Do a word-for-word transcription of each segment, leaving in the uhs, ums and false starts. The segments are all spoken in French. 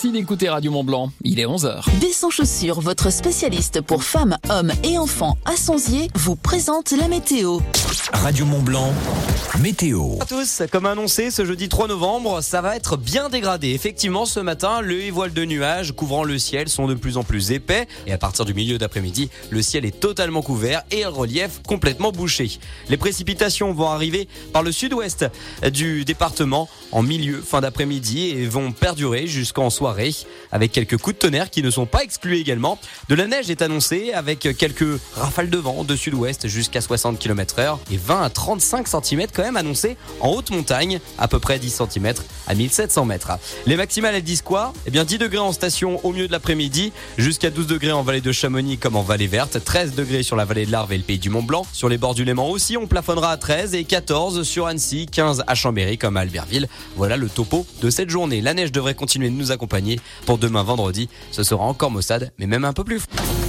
Merci d'écouter Radio Mont-Blanc. Il est onze heures. Des Sans Chaussures, votre spécialiste pour femmes, hommes et enfants à Sonzier, vous présente la météo. Radio Mont-Blanc, météo. Bonjour à tous, comme annoncé ce jeudi trois novembre, ça va être bien dégradé. Effectivement, ce matin, les voiles de nuages couvrant le ciel sont de plus en plus épais et à partir du milieu d'après-midi, le ciel est totalement couvert et le relief complètement bouché. Les précipitations vont arriver par le sud-ouest du département en milieu, fin d'après-midi et vont perdurer jusqu'en soirée avec quelques coups de tonnerre qui ne sont pas exclus également. De la neige est annoncée avec quelques rafales de vent de sud-ouest jusqu'à soixante kilomètres heure et vingt à trente-cinq centimètres quand même annoncés en haute montagne, à peu près dix centimètres à mille sept cents mètres. Les maximales, elles disent quoi ? Eh bien dix degrés en station au milieu de l'après-midi, jusqu'à douze degrés en vallée de Chamonix comme en vallée verte, treize degrés sur la vallée de l'Arve et le pays du Mont-Blanc. Sur les bords du Léman aussi, on plafonnera à treize et quatorze sur Annecy, quinze à Chambéry comme à Albertville. Voilà le topo de cette journée. La neige devrait continuer de nous accompagner pour demain vendredi. Ce sera encore maussade, mais même un peu plus.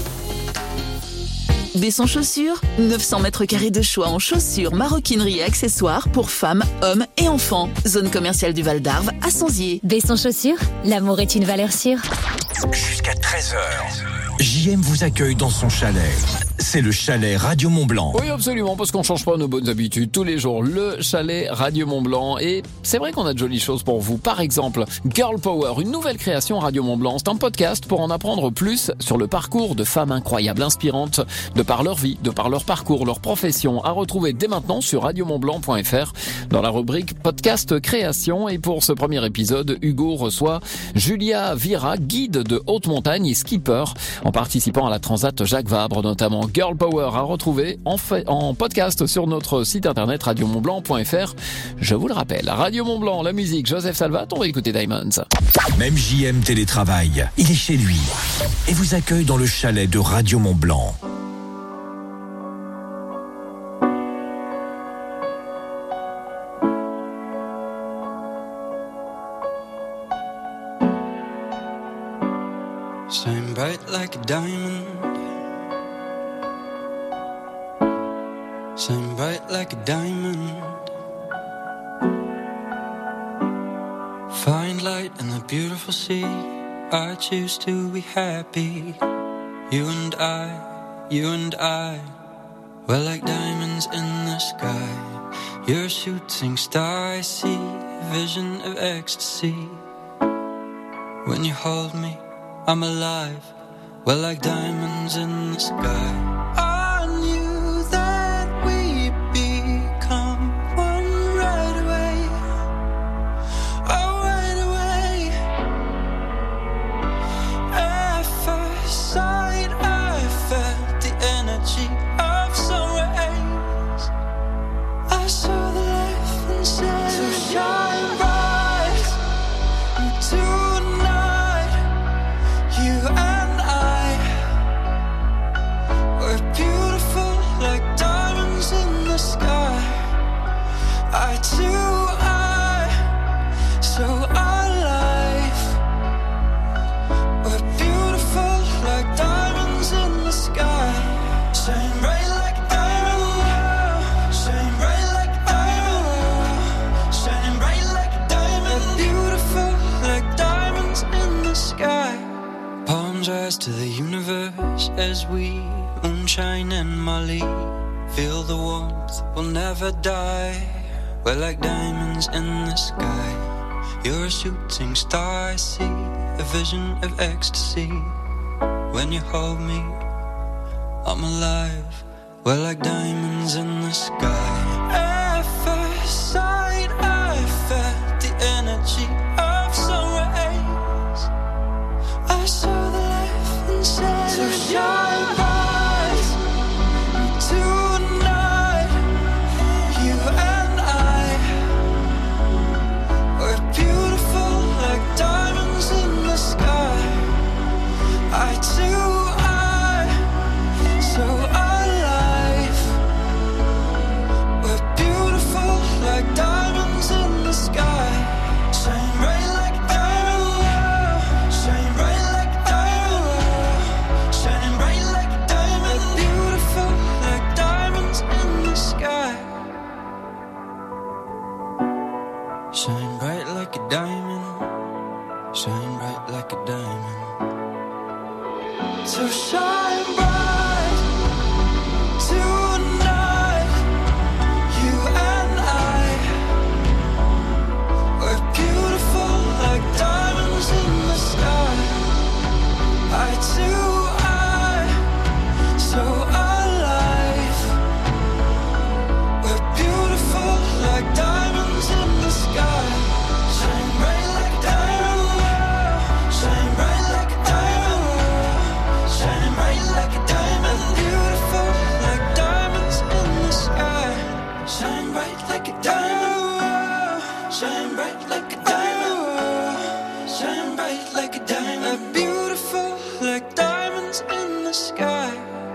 Des Sans Chaussures, neuf cents mètres carrés de choix en chaussures, maroquinerie et accessoires pour femmes, hommes et enfants. Zone commerciale du Val d'Arve à Sonzier. Des Sans Chaussures, l'amour est une valeur sûre. Jusqu'à treize heures, J M vous accueille dans son chalet. C'est le chalet Radio Mont-Blanc. Oui, absolument, parce qu'on change pas nos bonnes habitudes tous les jours. Le chalet Radio Mont-Blanc. Et c'est vrai qu'on a de jolies choses pour vous. Par exemple, Girl Power, une nouvelle création Radio Mont-Blanc. C'est un podcast pour en apprendre plus sur le parcours de femmes incroyables, inspirantes, de par leur vie, de par leur parcours, leur profession, à retrouver dès maintenant sur radio mont blanc point f r dans la rubrique podcast création. Et pour ce premier épisode, Hugo reçoit Julia Vira, guide de haute montagne et skipper, en participant à la Transat Jacques Vabre notamment. Girl Power à retrouver en, fait, en podcast sur notre site internet radio mont blanc point f r. Je vous le rappelle, Radio Mont-Blanc, la musique, Joseph Salvat, on va écouter Diamonds. Même J M télétravaille, il est chez lui et vous accueille dans le chalet de Radio Mont-Blanc. Shine bright like a diamond. Shine bright like a diamond. Find light in the beautiful sea. I choose to be happy. You and I, you and I, we're like diamonds in the sky. You're a shooting star, I see a vision of ecstasy. When you hold me, I'm alive. We're like diamonds in the sky. I knew that we'd become one right away. Oh, right away. At first sight, I felt the energy of sun rays. I saw the life inside. So shine bright tonight. You and I were beautiful like diamonds in the sky. I too, I, so our life were beautiful like diamonds in the sky. Shine bright like a diamond, shine bright like a diamond, shining bright like a diamond. We're beautiful like diamonds in the sky. Palms rise to the universe as we moonshine and Molly. Feel the warmth, we'll never die. We're like diamonds in the sky. You're a shooting star, I see a vision of ecstasy. When you hold me, I'm alive. We're like diamonds in the sky. At first sight, I felt the energy of sun rays. I saw the life inside. So shine bright tonight. You and I were beautiful like diamonds in the sky. I too, I, so our life were beautiful like diamonds in the sky. Shine bright like a diamond, shine bright like a diamond, shining bright like a diamond. We're beautiful like diamonds in the sky. Shine bright like a diamond, shine bright like a diamond. So shine bright tonight, you and I. We're beautiful like diamonds in the sky. Eye to eye, so alive. We're beautiful like diamonds in the sky. Shine bright like a diamond, shine bright like a diamond, shine bright like a diamond. Beautiful like diamonds in the sky. Shine bright like a diamond, shine bright like a diamond, shine bright like a diamond. Beautiful like diamonds in the sky.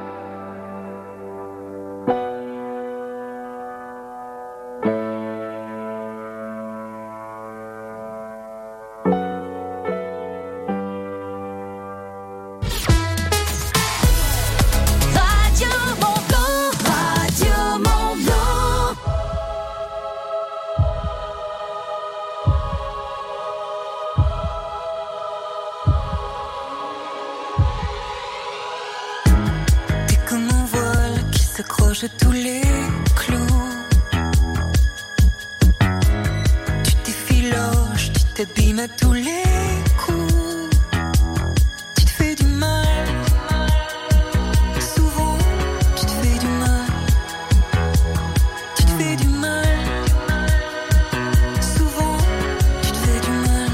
Radio Mont Blanc, Radio Mont Blanc. T'es comme un voile qui s'accroche à tous les clous. Tu t'effiloches, tu t'abîmes à tous les coups. Tu te fais du mal. Souvent, tu te fais du mal. Tu te fais du mal. Souvent, tu te fais du mal.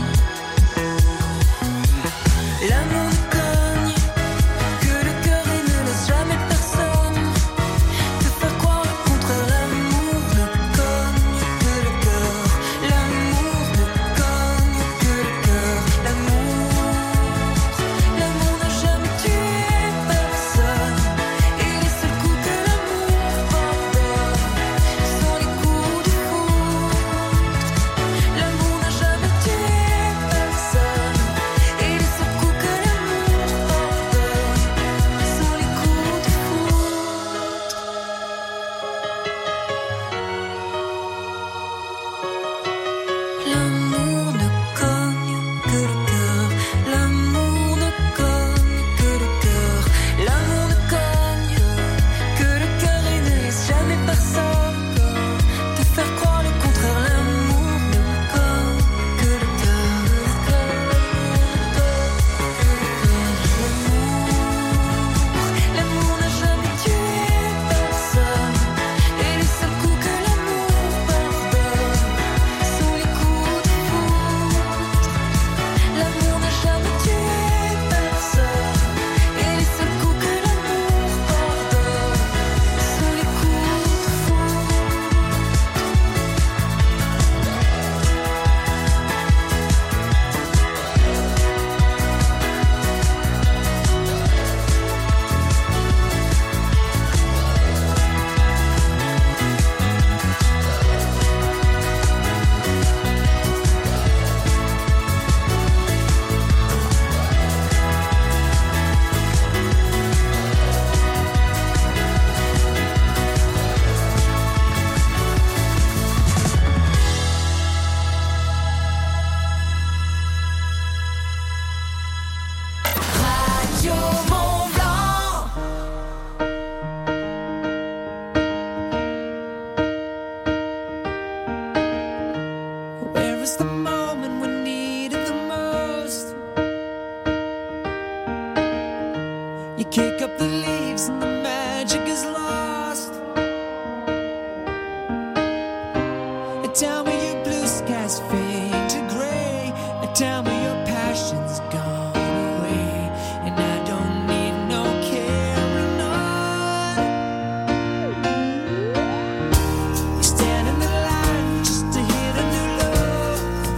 L'amour nous cogne, que le cœur il ne laisse jamais personne te faire croire le contraire. L'amour ne cogne que le cœur. L'amour ne cogne que le cœur. L'amour, l'amour n'a jamais tué personne. Et les seuls coups que l'amour pardonne sont les coups de foudre. L'amour n'a jamais tué personne. Et les seuls coups que l'amour pardonne sont les coups de foudre. L'amour ne cogne que le cœur. L'amour ne cogne que le cœur. L'amour ne cogne que le cœur et ne laisse jamais personne te faire croire le contraire. L'amour ne cogne que le cœur. L'amour, l'amour n'a jamais tué personne. Et les seuls coups que l'amour pardonne sont les coups de foudre. L'amour n'a jamais tué personne. Et les seuls coups que l'amour pardonne sont les coups de foudre. Radio Mont Blanc. Where is the moment we needed the most? You kick up the leaves and the magic is lost. And tell me your blue skies fade to gray. And tell me your passion's gone away. And I don't need no carrying on. You stand in the line just to hit a new love.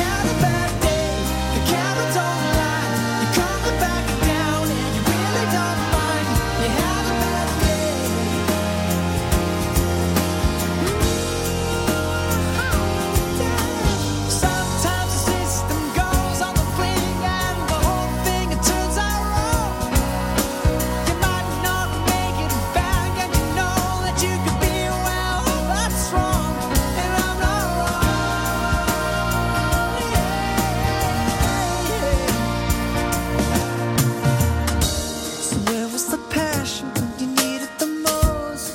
had a bad day. The camera don't lie. You come back down and you really don't mind. You had a bad day. Sometimes the system goes on the wing and the whole thing it turns out wrong. You might not make it back and you know that you could be well. That's wrong, and I'm not wrong. Yeah. So where was the passion when you needed the most?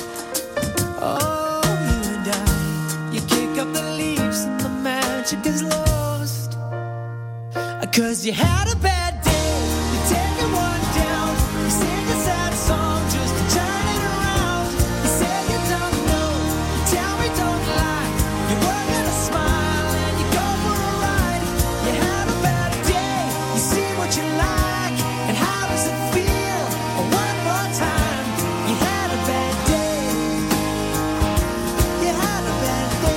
Oh, you and I, you kick up the leaves and the magic is lost. Cause you had a bad day, you take it one down, you sing a sad song just to turn it around. You say you don't know, you tell me don't lie, you were gonna smile and you go for a ride. You had a bad day, you see what you like, and how does it feel? Oh, one more time, you had a bad day, you had a bad day.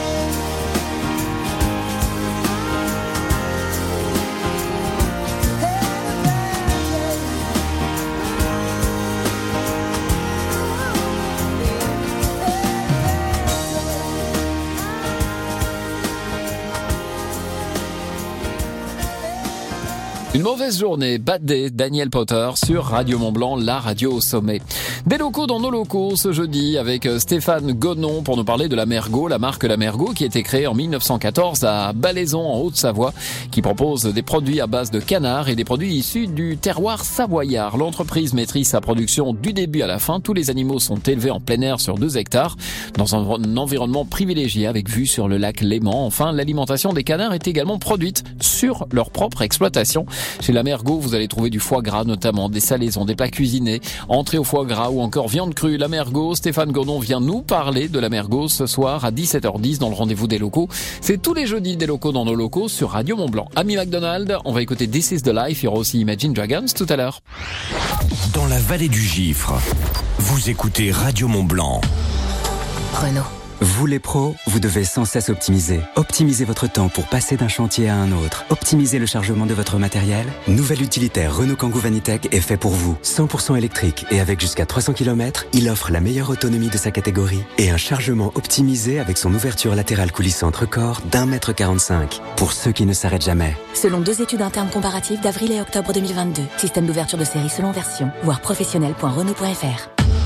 Une mauvaise journée, bad day, Daniel Potter sur Radio Mont-Blanc, la radio au sommet. Des locaux dans nos locaux ce jeudi avec Stéphane Gonon pour nous parler de la Mergot, la marque La Mergot qui a été créée en mille neuf cent quatorze à Balaison en Haute-Savoie, qui propose des produits à base de canard et des produits issus du terroir savoyard. L'entreprise maîtrise sa production du début à la fin. Tous les animaux sont élevés en plein air sur deux hectares dans un environnement privilégié avec vue sur le lac Léman. Enfin, l'alimentation des canards est également produite sur leur propre exploitation. Chez La Mergot, vous allez trouver du foie gras notamment, des salaisons, des plats cuisinés, entrée au foie gras ou encore viande crue. La Mergot, Stéphane Gonon vient nous parler de La Mergot ce soir à dix-sept heures dix dans le rendez-vous des locaux. C'est tous les jeudis des locaux dans nos locaux sur Radio Mont-Blanc. Ami McDonald, on va écouter This is the Life, il y aura aussi Imagine Dragons tout à l'heure. Dans la vallée du Gifre, vous écoutez Radio Mont-Blanc. Renault. Vous les pros, vous devez sans cesse optimiser. Optimisez votre temps pour passer d'un chantier à un autre. Optimisez le chargement de votre matériel. Nouvel utilitaire Renault Kangoo Vanitech est fait pour vous. cent pour cent électrique et avec jusqu'à trois cents kilomètres, il offre la meilleure autonomie de sa catégorie et un chargement optimisé avec son ouverture latérale coulissante record d'un mètre quarante-cinq. Pour ceux qui ne s'arrêtent jamais. Selon deux études internes comparatives d'avril et octobre deux mille vingt-deux. Système d'ouverture de série selon version. Voir professionnel point renault point f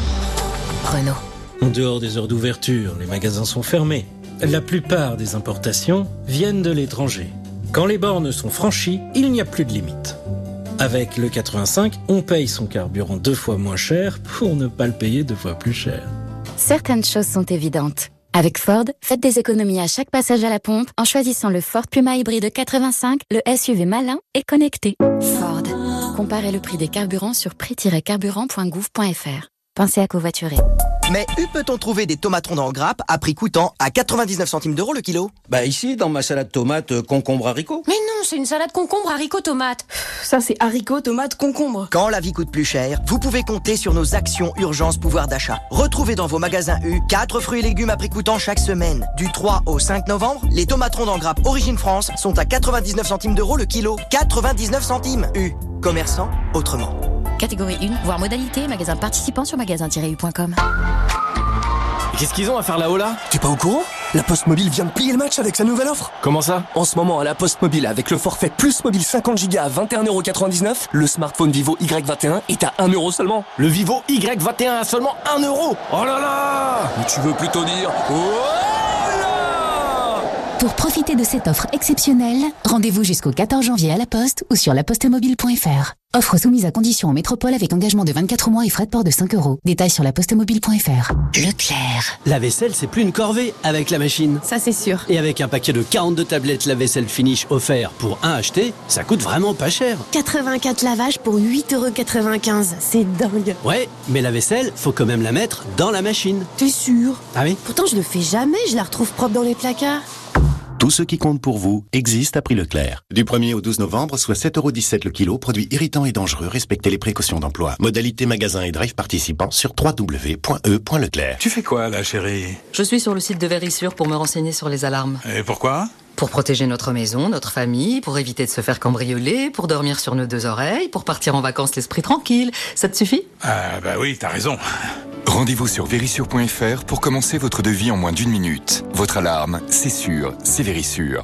r. Renault. En dehors des heures d'ouverture, les magasins sont fermés. La plupart des importations viennent de l'étranger. Quand les bornes sont franchies, il n'y a plus de limite. Avec le quatre-vingt-cinq, on paye son carburant deux fois moins cher pour ne pas le payer deux fois plus cher. Certaines choses sont évidentes. Avec Ford, faites des économies à chaque passage à la pompe en choisissant le Ford Puma hybride quatre-vingt-cinq, le S U V malin et connecté. Ford. Comparez le prix des carburants sur prix tiret carburant point gouv point f r. Pensez à covoiturer. Mais où peut-on trouver des tomates rondes en grappe à prix coûtant à quatre-vingt-dix-neuf centimes d'euros le kilo? Bah ici, dans ma salade tomate euh, concombre haricot. Mais non, c'est une salade concombre haricot tomate. Ça c'est haricot tomate concombre. Quand la vie coûte plus cher, vous pouvez compter sur nos actions urgence pouvoir d'achat. Retrouvez dans vos magasins U quatre fruits et légumes à prix coûtant chaque semaine. Du trois au cinq novembre, les tomates rondes en grappe Origine France sont à quatre-vingt-dix-neuf centimes d'euros le kilo. quatre-vingt-dix-neuf centimes. U. Commerçant autrement. Catégorie un, voire modalité, magasin participant sur magasin tiret u point com. Qu'est-ce qu'ils ont à faire là-haut là? T'es pas au courant? La Poste Mobile vient de plier le match avec sa nouvelle offre. Comment ça? En ce moment, à la Poste Mobile, avec le forfait plus mobile cinquante gigas à vingt et un euros quatre-vingt-dix-neuf, le smartphone Vivo Y vingt et un est à un euro seulement. Le Vivo Y vingt et un à seulement un euro? Oh là là! Ou tu veux plutôt dire... Oh là! Pour profiter de cette offre exceptionnelle, rendez-vous jusqu'au quatorze janvier à la Poste ou sur la poste mobile point f r. Offre soumise à condition en métropole avec engagement de vingt-quatre mois et frais de port de cinq euros. Détails sur la poste mobile point f r. Leclerc. La vaisselle, c'est plus une corvée avec la machine. Ça, c'est sûr. Et avec un paquet de quarante-deux tablettes lave-vaisselle Finish offert pour un acheté, ça coûte vraiment pas cher. quatre-vingt-quatre lavages pour huit euros quatre-vingt-quinze. C'est dingue. Ouais, mais la vaisselle, faut quand même la mettre dans la machine. T'es sûr? Ah oui? Pourtant, je le fais jamais. Je la retrouve propre dans les placards. Tout ce qui compte pour vous existe à prix Leclerc. Du premier au douze novembre, soit sept euros dix-sept le kilo, produits irritants et dangereux, respectez les précautions d'emploi. Modalité magasin et drive participants sur w w w point e point leclerc. Tu fais quoi là, chérie? Je suis sur le site de Vérissure pour me renseigner sur les alarmes. Et pourquoi? Pour protéger notre maison, notre famille, pour éviter de se faire cambrioler, pour dormir sur nos deux oreilles, pour partir en vacances l'esprit tranquille. Ça te suffit ? Ah bah oui, t'as raison. Rendez-vous sur vérissure point f r pour commencer votre devis en moins d'une minute. Votre alarme, c'est sûr, c'est Vérissure.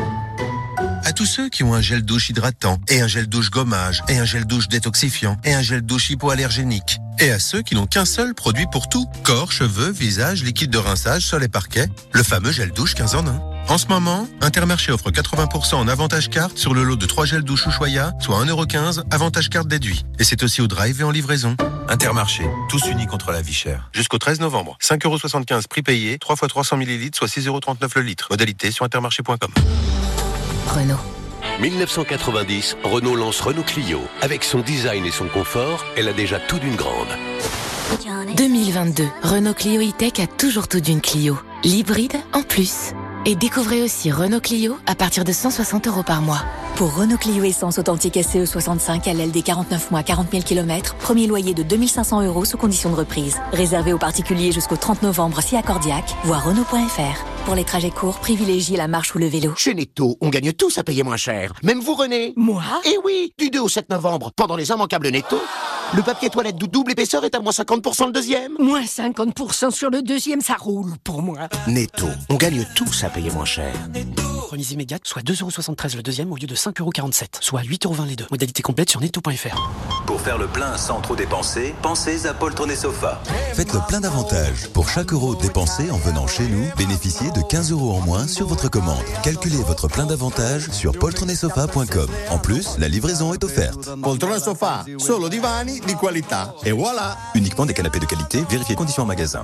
À tous ceux qui ont un gel douche hydratant, et un gel douche gommage, et un gel douche détoxifiant, et un gel douche hypoallergénique. Et à ceux qui n'ont qu'un seul produit pour tout. Corps, cheveux, visage, liquide de rinçage, sol et parquet. Le fameux gel douche quinze en un. En ce moment, Intermarché offre quatre-vingts pour cent en avantage carte sur le lot de trois gels douche Ushuaïa, soit un euro quinze, avantage carte déduit. Et c'est aussi au drive et en livraison. Intermarché, tous unis contre la vie chère. Jusqu'au treize novembre, cinq euros soixante-quinze prix payé, trois fois trois cents millilitres, soit six euros trente-neuf le litre. Modalité sur intermarché point com. Renault. dix-neuf cent quatre-vingt-dix, Renault lance Renault Clio. Avec son design et son confort, elle a déjà tout d'une grande. deux mille vingt-deux, Renault Clio E-Tech a toujours tout d'une Clio. L'hybride en plus. Et découvrez aussi Renault Clio à partir de cent soixante euros par mois. Pour Renault Clio Essence authentique S C E soixante-cinq à L D quarante-neuf mois, quarante mille kilomètres, premier loyer de deux mille cinq cents euros sous condition de reprise. Réservé aux particuliers jusqu'au trente novembre si accordiaque, voire Renault point F R. Pour les trajets courts, privilégiez la marche ou le vélo. Chez Netto, on gagne tous à payer moins cher. Même vous, René. Moi ? Eh oui, du deux au sept novembre, pendant les immanquables Netto, le papier toilette de double épaisseur est à moins cinquante pour cent le deuxième. Moins cinquante pour cent sur le deuxième, ça roule pour moi. Netto, on gagne tous à payer moins cher. Remise immédiate, soit deux euros soixante-treize le deuxième au lieu de cinq euros quarante-sept, soit huit euros vingt les deux. Modalité complète sur netto point f r. Pour faire le plein sans trop dépenser, pensez à Poltron et Sofa. Faites le plein d'avantages. Pour chaque euro dépensé en venant chez nous, bénéficiez de quinze euros en moins sur votre commande. Calculez votre plein d'avantages sur poltron et sofa point com. En plus, la livraison est offerte. Poltron et Sofa, solo divani di qualità. Et voilà. Uniquement des canapés de qualité, vérifiez conditions en magasin.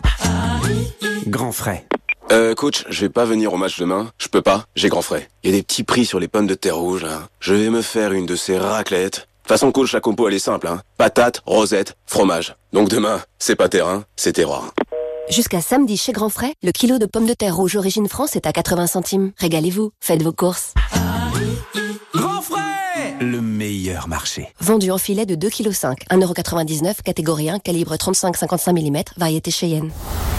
Grand frais. Euh, coach, je vais pas venir au match demain. Je peux pas, j'ai grand frais. Il y a des petits prix sur les pommes de terre rouges, là. Je vais me faire une de ces raclettes. De toute façon, coach, la compo, elle est simple, hein. Patates, rosette, fromage. Donc demain, c'est pas terrain, c'est terroir. Jusqu'à samedi chez Grand Frais, le kilo de pommes de terre rouge origine France est à quatre-vingts centimes. Régalez-vous, faites vos courses. Grand frais! Le meilleur marché. Vendu en filet de deux virgule cinq kilos, un euro quatre-vingt-dix-neuf, catégorie un, calibre trente-cinq à cinquante-cinq millimètres, variété Cheyenne.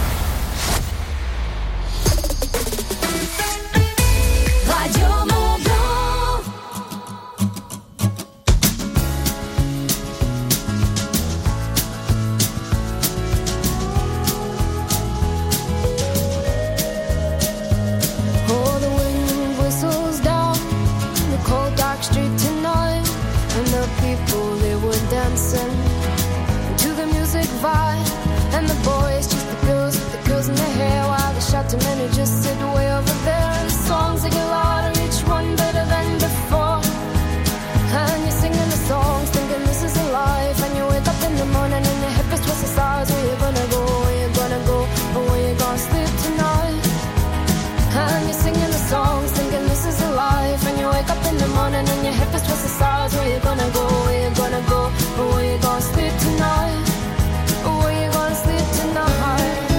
Too many just sit way over there. Songs that get louder, each one better than before. And you're singing the songs, thinking this is a life. And you wake up in the morning and your hip is twisted sides. Where you gonna go? Where you gonna go? Or where you gonna sleep tonight? And you're singing the songs, thinking this is a life. And you wake up in the morning and your hip is twisted sides. Where you gonna go? Where you gonna go? Or where you gonna sleep tonight? Or where you gonna sleep tonight?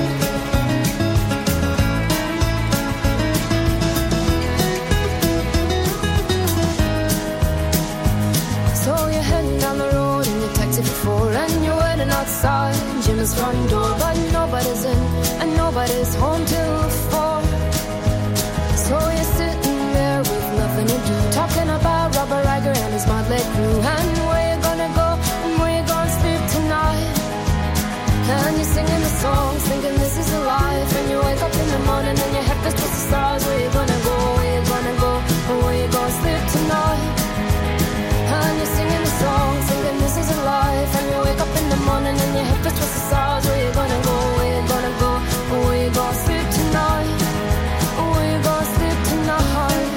So you're heading down the road in your taxi for four, and you're waiting outside Jim's front door, but nobody's in and nobody's home till four. So you're sitting there with nothing to do, talking about Robert Riger and his motley crew, and where you gonna go and where you gonna sleep tonight. And you're singing the songs, thinking this is a life, and you wake up in the morning and your head is twisted stars. Where you gonna go? Where you gonna go? And where you gonna sleep tonight? And you're singing the song, thinking this is a life. And you wake up in the morning and your hip is twisted sides. Where you gonna go, where you gonna go, or where you gonna sleep tonight, or where you gonna sleep tonight.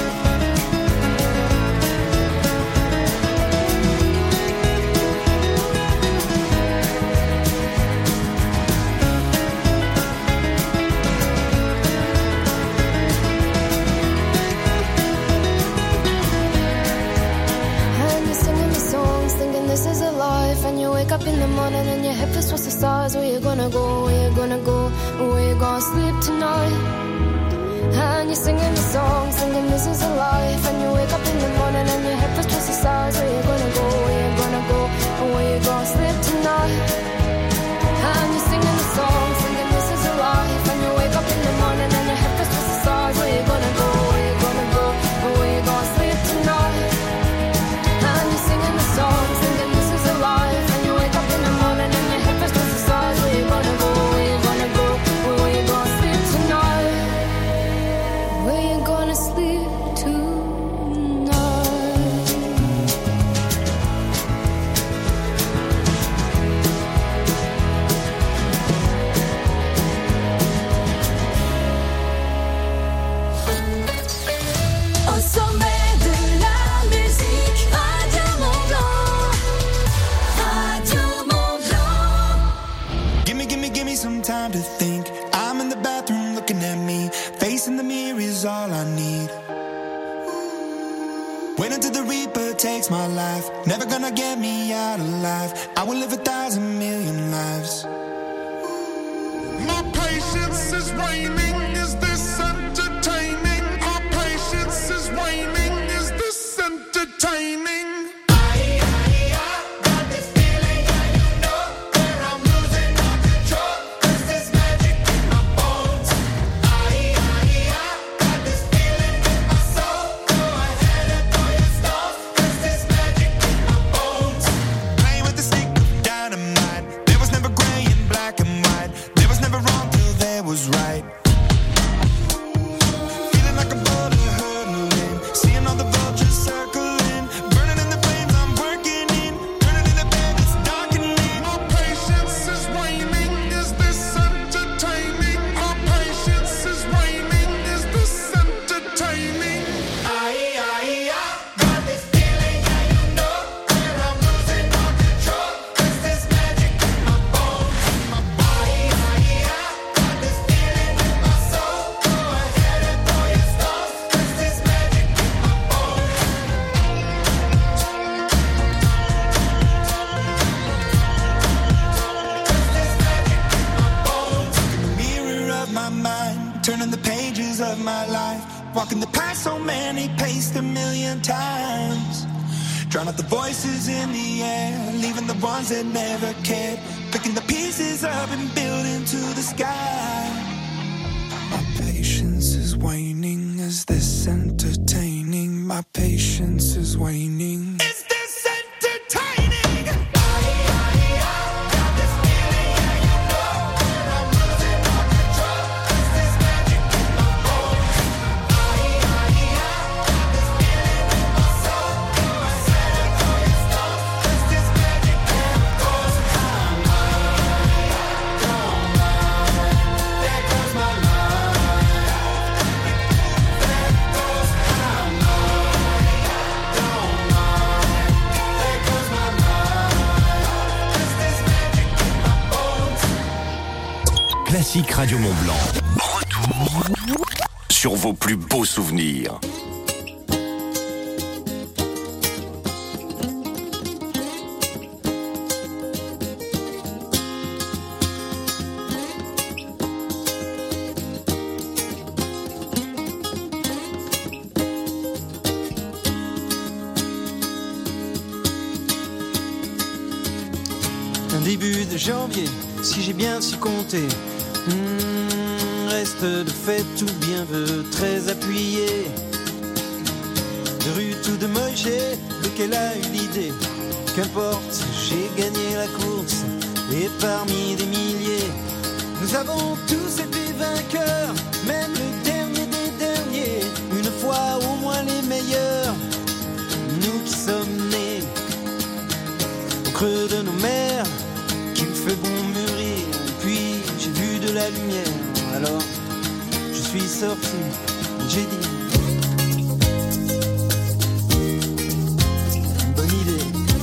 This is a life, and you wake up in the morning and your hip is twisted sides. Where you gonna go, where you gonna go, where you gonna sleep tonight? And you're singing the song, singing this is a life. And you wake up in the morning and your hip is twisted sides. Where you gonna go, where you gonna go, where you gonna sleep tonight? And you're singing the song, singing this is a life. And you wake up in the morning and your hip is twisted sides. Where you gonna go, where you gonna sommet de la musique. Radio Mont-Blanc. Radio Mont-Blanc. Gimme, gimme, gimme some time to think. I'm in the bathroom looking at me. Facing the mirror is all I need. Wait until the Reaper takes my life. Never gonna get me out alive. I will live a thousand million lives. My patience is waning. Is this entertaining? Our patience is waning. Is this entertaining? Was right. Feeling like a bullet hurtling, seeing all the vultures circling, burning in the flames I'm working in, turning in the bed it's darkening. Our patience is waning. Is this entertaining? Our patience is waning. Is this entertaining? I, I, I got this feeling, yeah, you know that I'm losing all control. There's this magic in my bones, in my body. I, I, I turning the pages of my life, walking the path so many paced a million times, drown out the voices in the air, leaving the ones that never cared, picking the pieces up and building to the sky. My patience is waning. Is this entertaining? My patience is waning. Is this entertaining? Classique Radio Mont-Blanc. Retour sur vos plus beaux souvenirs. Un début de janvier, si j'ai bien su compter. Mmh, reste de fête tout bien veut, très appuyé. De rue tout de Moïse, lequel a eu l'idée. Qu'importe, j'ai gagné la course, et parmi des milliers, nous avons tous été vainqueurs, même le dernier des derniers. Une fois au moins les meilleurs, nous qui sommes nés au creux de nos mers, qu'il fait bon mûrir. Puis j'ai vu de la lumière, alors je suis sorti, j'ai dit bonne idée.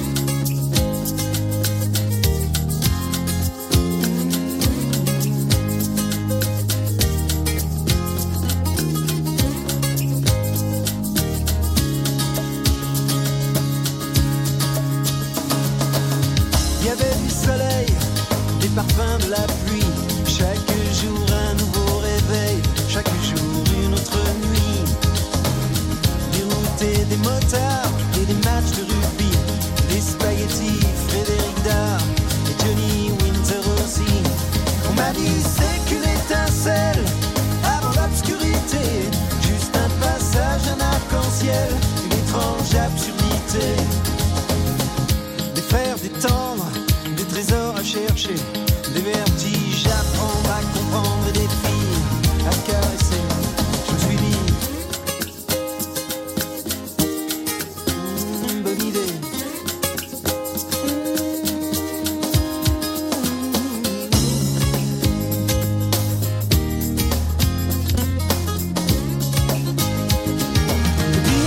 Il y avait du soleil, des parfums de la pluie. Chaque jour un nouveau réveil, chaque jour une autre nuit. Des routes et des motards et des matchs de rugby, des spaghettis, Frédéric Dard et Johnny Winter aussi. On m'a dit c'est qu'une étincelle avant l'obscurité, juste un passage, un arc-en-ciel, une étrange absurdité. Des fers, des tendres, des trésors à chercher, des vertiges à prendre, à comprendre et des filles à caresser. Je me suis dit mmh, bonne idée. Et puis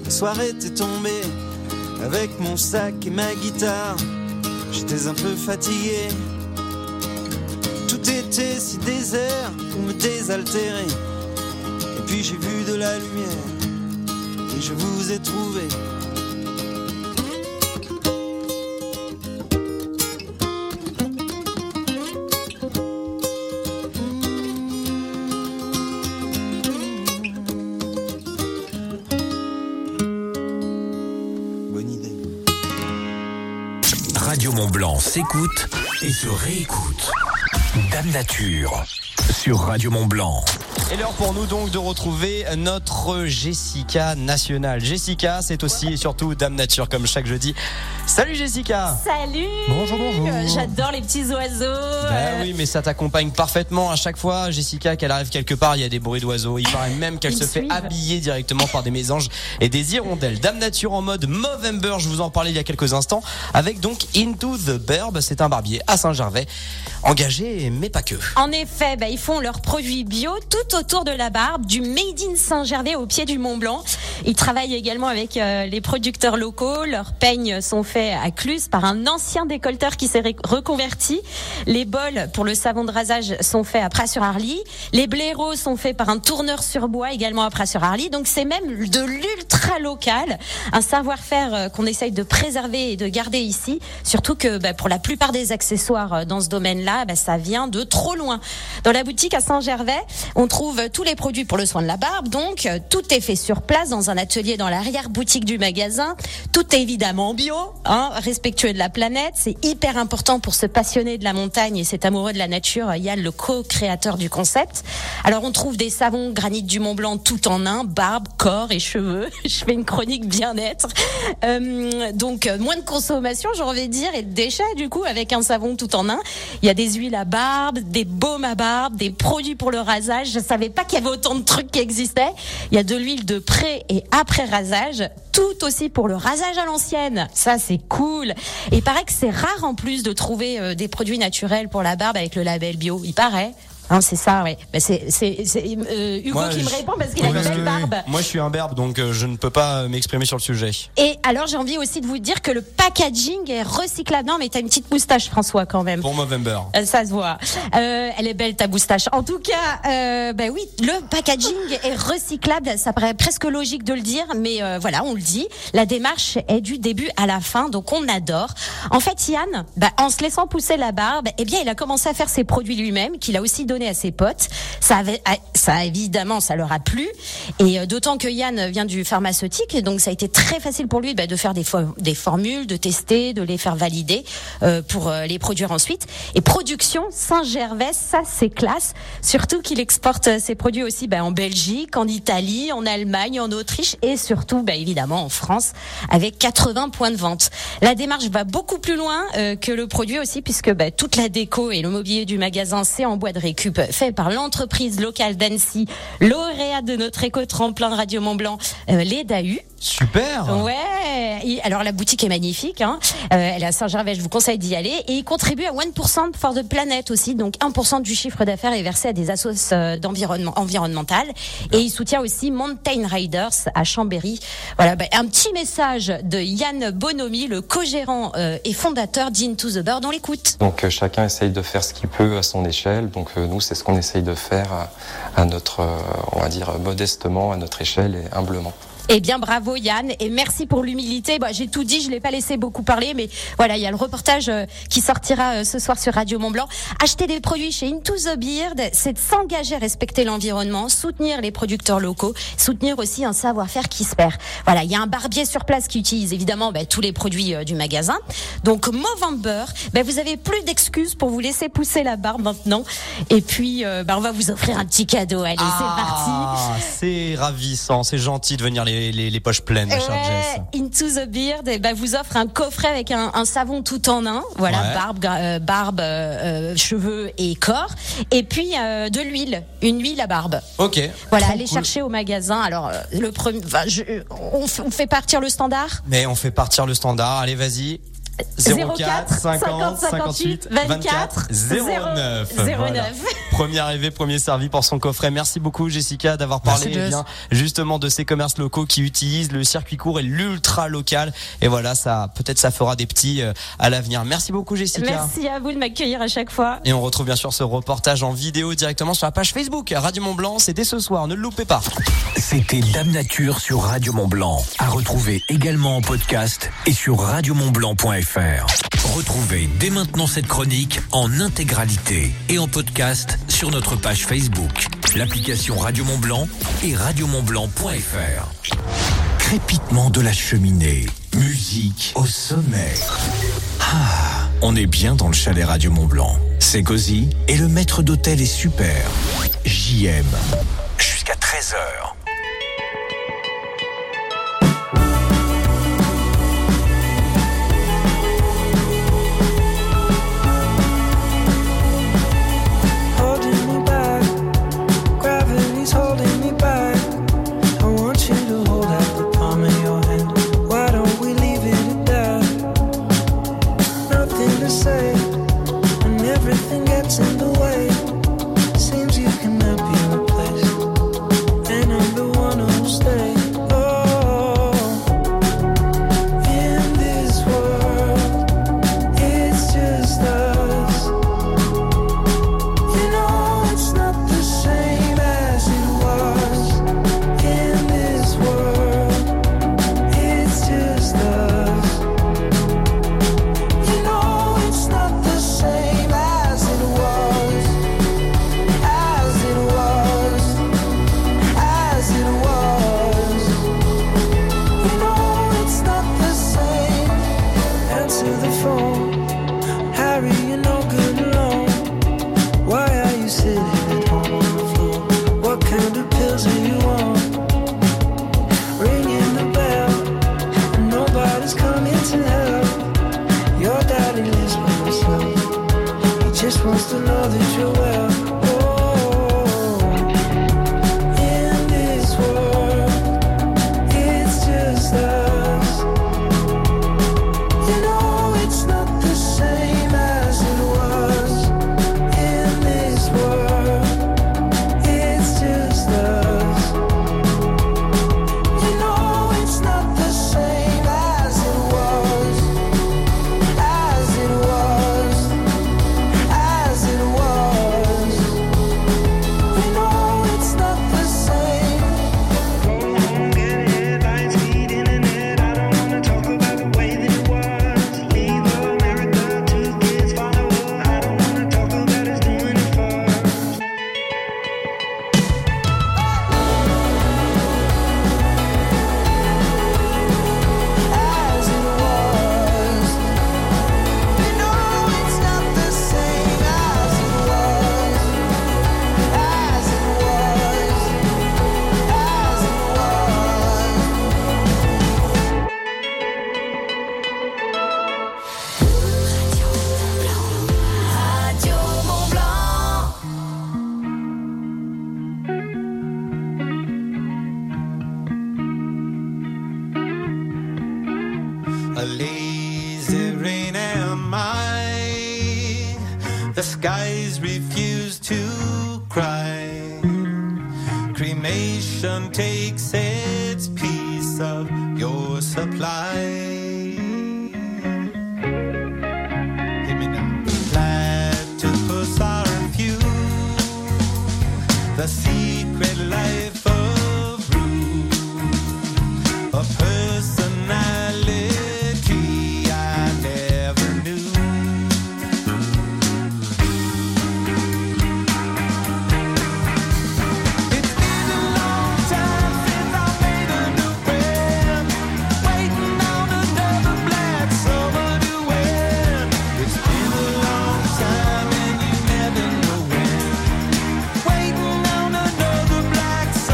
La soirée était tombée avec mon sac et ma guitare. J'étais un peu fatigué. Tout était si désert pour me désaltérer. Et puis j'ai vu de la lumière et je vous ai trouvé. Radio Mont-Blanc s'écoute et se réécoute. Dame Nature sur Radio Mont-Blanc. Et l'heure pour nous donc de retrouver notre Jessica nationale. Jessica, c'est aussi et surtout Dame Nature comme chaque jeudi. Salut Jessica. Salut. Bonjour, bonjour. J'adore les petits oiseaux. Ben euh... oui, mais ça t'accompagne parfaitement à chaque fois. Jessica, qu'elle arrive quelque part, il y a des bruits d'oiseaux. Il paraît même qu'elle Ils se suivent. fait habiller directement par des mésanges et des hirondelles. Dame Nature en mode Movember, je vous en parlais il y a quelques instants, avec donc Into the Burb. C'est un barbier à Saint-Gervais, engagé mais pas que. En effet, bah, ils font leurs produits bio tout autour de la barbe, du Made in Saint-Gervais au pied du Mont Blanc. Ils travaillent également avec euh, les producteurs locaux. Leurs peignes sont faits à Cluse par un ancien décolleteur qui s'est ré- reconverti. Les bols pour le savon de rasage sont faits à Pras-sur-Arly. Les blaireaux sont faits par un tourneur sur bois également à Pras-sur-Arly. Donc c'est même de l'ultra local, un savoir-faire euh, qu'on essaye de préserver et de garder ici. Surtout que bah, pour la plupart des accessoires euh, dans ce domaine-là, bah, ça vient de trop loin. Dans la boutique à Saint-Gervais, on trouve tous les produits pour le soin de la barbe. Donc tout est fait sur place dans un atelier dans l'arrière-boutique du magasin. Tout est évidemment bio, hein, respectueux de la planète. C'est hyper important pour se passionner de la montagne et cet amoureux de la nature. Yann, le co-créateur du concept. Alors on trouve des savons granit du Mont Blanc tout en un, barbe, corps et cheveux. Je fais une chronique bien-être. Euh, donc moins de consommation, j'ai envie de dire, et de déchets du coup avec un savon tout en un. Il y a des huiles à barbe, des baumes à barbe, des produits pour le rasage. Je savais pas qu'il y avait autant de trucs qui existaient. Il y a de l'huile de pré et après rasage, tout aussi pour le rasage à l'ancienne. Ça c'est cool. Et il paraît que c'est rare en plus de trouver euh, des produits naturels pour la barbe avec le label bio. Il paraît. Hein, c'est ça, ouais. Bah, c'est, c'est, c'est euh, Hugo Moi, qui je... me répond parce qu'il oui, a une parce belle que, barbe. Moi, je suis un berbe, donc euh, je ne peux pas euh, m'exprimer sur le sujet. Et alors, j'ai envie aussi de vous dire que le packaging est recyclable. Non, mais t'as une petite moustache, François, quand même. Pour Movember. Euh, ça se voit. Euh, elle est belle, ta moustache. En tout cas, euh, ben oui, le packaging est recyclable. Ça paraît presque logique de le dire, mais euh, voilà, on le dit. La démarche est du début à la fin, donc on adore. En fait, Yann, ben, en se laissant pousser la barbe, eh bien, il a commencé à faire ses produits lui-même, qu'il a aussi donné à ses potes. Ça avait, ça évidemment, ça leur a plu. Et euh, d'autant que Yann vient du pharmaceutique, donc ça a été très facile pour lui bah, de faire des, fo- des formules, de tester, de les faire valider euh, pour euh, les produire ensuite. Et production Saint-Gervais, ça c'est classe. Surtout qu'il exporte euh, ses produits aussi bah, en Belgique, en Italie, en Allemagne, en Autriche et surtout bah, évidemment en France avec quatre-vingts points de vente. La démarche va beaucoup plus loin euh, que le produit aussi puisque bah, toute la déco et le mobilier du magasin c'est en bois de récup fait par l'entreprise locale d'Annecy, lauréat de notre éco-tremplin de Radio Mont-Blanc, euh, les D A U. Super. Ouais. Et alors la boutique est magnifique. Hein. Euh, elle est à Saint-Gervais. Je vous conseille d'y aller. Et il contribue à un pour cent for the Planet aussi. Donc un pour cent du chiffre d'affaires est versé à des assos d'environnement environnemental. Et il soutient aussi Mountain Riders à Chambéry. Voilà. Bah, un petit message de Yann Bonomi, le co-gérant euh, et fondateur d'Into the Bird. On l'écoute. Donc euh, chacun essaye de faire ce qu'il peut à son échelle. Donc euh, nous c'est ce qu'on essaye de faire à, à notre, euh, on va dire modestement, à notre échelle et humblement. Eh bien, bravo Yann, et merci pour l'humilité. Bon, j'ai tout dit, je l'ai pas laissé beaucoup parler, mais voilà, il y a le reportage euh, qui sortira euh, ce soir sur Radio Mont-Blanc. Acheter des produits chez Into the Beard, c'est de s'engager à respecter l'environnement, soutenir les producteurs locaux, soutenir aussi un savoir-faire qui se perd. Voilà, il y a un barbier sur place qui utilise évidemment bah, tous les produits euh, du magasin. Donc Movember, bah, vous avez plus d'excuses pour vous laisser pousser la barbe maintenant. Et puis, euh, bah, on va vous offrir un petit cadeau. Allez, ah, c'est parti. C'est ravissant, c'est gentil de venir les Les, les, les poches pleines, ma chère Jess. Into the Beard, eh ben, vous offre un coffret avec un, un savon tout en un. Voilà, ouais. barbe, euh, barbe, euh, cheveux et corps. Et puis euh, de l'huile, une huile à barbe. Ok. Voilà, Trop allez cool. chercher au magasin. Alors euh, le premier, enfin, je, on, f- on fait partir le standard. Mais on fait partir le standard. Allez, vas-y. zéro quatre cinquante cinquante-huit vingt-quatre zéro neuf zéro neuf Voilà. Premier arrivé, premier servi pour son coffret. Merci beaucoup Jessica d'avoir parlé eh bien, justement de ces commerces locaux qui utilisent le circuit court et l'ultra local. Et voilà, ça peut-être ça fera des petits euh, à l'avenir. Merci beaucoup Jessica. Merci à vous de m'accueillir à chaque fois. Et on retrouve bien sûr ce reportage en vidéo directement sur la page Facebook Radio Mont Blanc. C'est dès ce soir, ne le loupez pas. C'était Dame Nature sur Radio Mont Blanc. À retrouver également en podcast et sur radio mont blanc point f r. Retrouvez dès maintenant cette chronique en intégralité et en podcast sur notre page Facebook, l'application Radio Mont Blanc et radio mont blanc point f r. Crépitement de la cheminée, musique au sommet. Ah, on est bien dans le chalet Radio Mont Blanc. C'est cosy et le maître d'hôtel est super. J M. Jusqu'à treize heures. A lazy rain am I. The skies refuse to cry. Cremation takes its piece of your supply. Hear me now. Platypus are few. The secret life of Rue. A personality I never knew. It's been a long time since I made a new friend, waiting on another black summer to win. It's been a long time and you never know when, waiting on another black summer.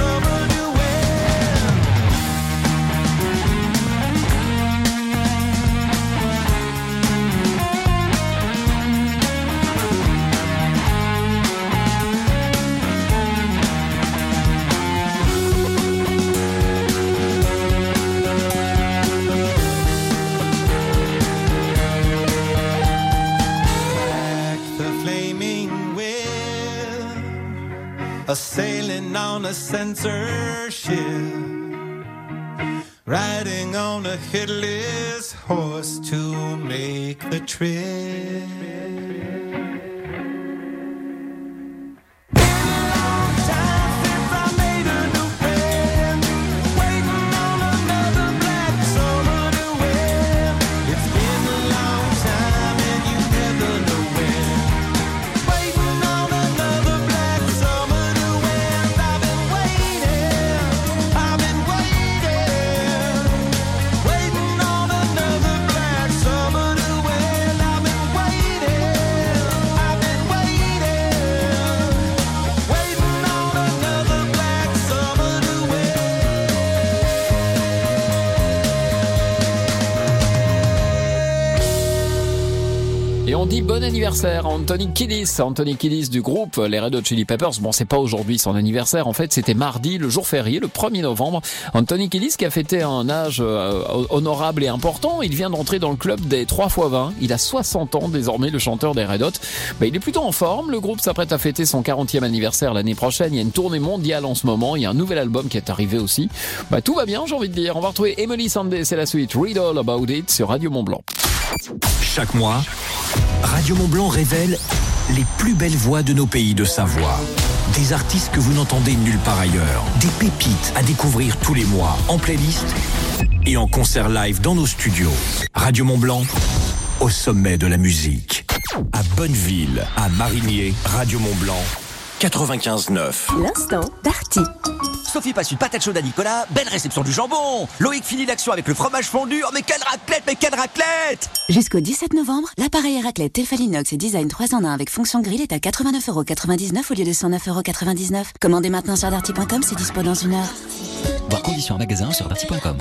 sailing on a censorship, riding on a headless horse to make the trip. Et on dit bon anniversaire à Anthony Kiedis, Anthony Kiedis du groupe les Red Hot Chili Peppers. Bon, c'est pas aujourd'hui son anniversaire, en fait, c'était mardi, le jour férié, le premier novembre. Anthony Kiedis qui a fêté un âge euh, honorable et important, il vient d'entrer dans le club des trois fois vingt. Il a soixante ans désormais, le chanteur des Red Hot. Bah, il est plutôt en forme, le groupe s'apprête à fêter son quarantième anniversaire l'année prochaine. Il y a une tournée mondiale en ce moment, il y a un nouvel album qui est arrivé aussi. Bah, tout va bien, j'ai envie de dire. On va retrouver Emily Sandé, c'est la suite Read All About It sur Radio Mont-Blanc. Chaque mois, Radio Mont-Blanc révèle les plus belles voix de nos pays de Savoie. Des artistes que vous n'entendez nulle part ailleurs. Des pépites à découvrir tous les mois en playlist et en concert live dans nos studios. Radio Mont-Blanc, au sommet de la musique. À Bonneville, à Marigné, Radio Mont-Blanc, quatre-vingt-quinze neuf. L'instant d'Arty. Sophie passe une patate chaude à Nicolas, belle réception du jambon. Loïc finit l'action avec le fromage fondu. Oh mais quelle raclette, mais quelle raclette! Jusqu'au dix-sept novembre, l'appareil raclette Tefal Inox et Design trois en un avec fonction grill est à quatre-vingt-neuf euros quatre-vingt-dix-neuf au lieu de cent neuf euros quatre-vingt-dix-neuf. Commandez maintenant sur darty point com, c'est dispo dans une heure. Voir conditions en magasin sur darty point com.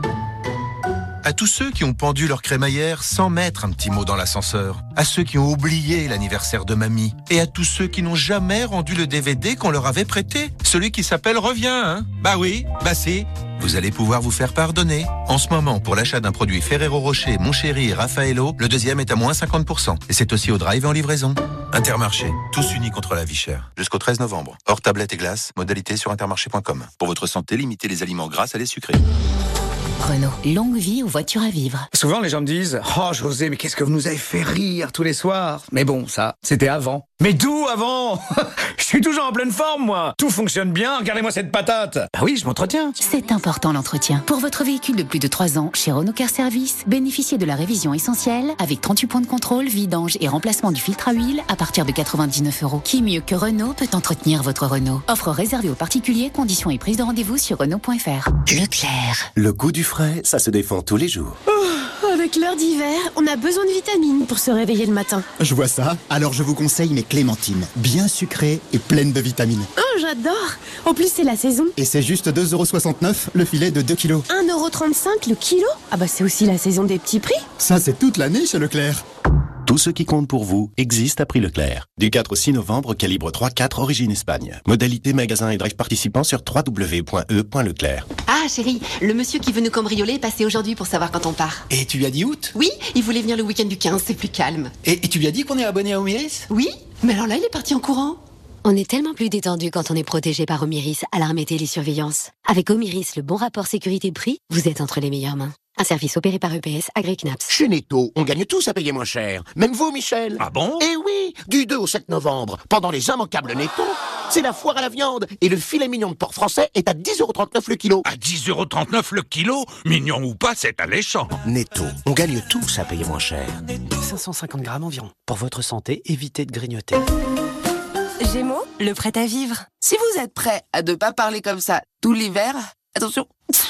À tous ceux qui ont pendu leur crémaillère sans mettre un petit mot dans l'ascenseur. À ceux qui ont oublié l'anniversaire de mamie. Et à tous ceux qui n'ont jamais rendu le D V D qu'on leur avait prêté. Celui qui s'appelle Revient, hein? Bah oui, bah si. Vous allez pouvoir vous faire pardonner. En ce moment, pour l'achat d'un produit Ferrero Rocher, Mon Chéri et Raffaello, le deuxième est à moins cinquante pour cent. Et c'est aussi au drive et en livraison. Intermarché, tous unis contre la vie chère. Jusqu'au treize novembre. Hors tablette et glace, modalité sur intermarché point com. Pour votre santé, limitez les aliments gras à les sucrés. Renault, longue vie aux voitures à vivre. Souvent les gens me disent « Oh José, mais qu'est-ce que vous nous avez fait rire tous les soirs ?» Mais bon, ça, c'était avant. Mais d'où avant? Je suis toujours en pleine forme, moi. Tout fonctionne bien, regardez-moi cette patate. Bah oui, je m'entretiens. C'est important l'entretien. Pour votre véhicule de plus de trois ans, chez Renault Car Service, bénéficiez de la révision essentielle avec trente-huit points de contrôle, vidange et remplacement du filtre à huile à partir de quatre-vingt-dix-neuf euros. Qui mieux que Renault peut entretenir votre Renault? Offre réservée aux particuliers, conditions et prise de rendez-vous sur Renault point F R. Leclerc. Le goût du frais, ça se défend tous les jours. Oh, avec l'heure d'hiver, on a besoin de vitamines pour se réveiller le matin. Je vois ça, alors je vous conseille mes clémentines. Bien sucrées et pleines de vitamines. Oh, j'adore. En plus, c'est la saison. Et c'est juste deux euros soixante-neuf le filet de deux kilos. un euro trente-cinq le kilo? Ah bah c'est aussi la saison des petits prix. Ça, c'est toute l'année chez Leclerc. Tout ce qui compte pour vous existe à prix Leclerc. Du quatre au six novembre, calibre trois quatre, origine Espagne. Modalité magasin et drive participant sur w w w point e point leclerc. Ah chérie, le monsieur qui veut nous cambrioler est passé aujourd'hui pour savoir quand on part. Et tu lui as dit août? Oui, il voulait venir le week-end du quinze, c'est plus calme. Et, et tu lui as dit qu'on est abonné à Omiris? Oui, mais alors là il est parti en courant. On est tellement plus détendu quand on est protégé par Omiris, alarme et télésurveillance. Avec Omiris, le bon rapport sécurité-prix, vous êtes entre les meilleures mains. Un service opéré par E P S, AgriKnaps. Chez Netto, on gagne tous à payer moins cher. Même vous, Michel. Ah bon? Eh oui, du deux au sept novembre, pendant les immanquables Netto, c'est la foire à la viande. Et le filet mignon de porc français est à dix euros trente-neuf le kilo. À dix euros trente-neuf le kilo? Mignon ou pas, c'est alléchant. Netto, on gagne tous à payer moins cher. cinq cent cinquante grammes environ. Pour votre santé, évitez de grignoter. Gémeaux, le prêt à vivre. Si vous êtes prêt à ne pas parler comme ça tout l'hiver, attention,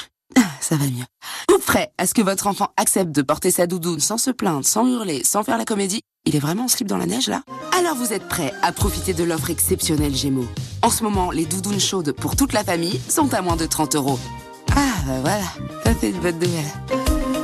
ça va mieux. Ou prêt à ce que votre enfant accepte de porter sa doudoune sans se plaindre, sans hurler, sans faire la comédie, il est vraiment en slip dans la neige là? Alors vous êtes prêt à profiter de l'offre exceptionnelle Gémeaux. En ce moment, les doudounes chaudes pour toute la famille sont à moins de trente euros. Ah bah voilà, ça fait une bonne nouvelle.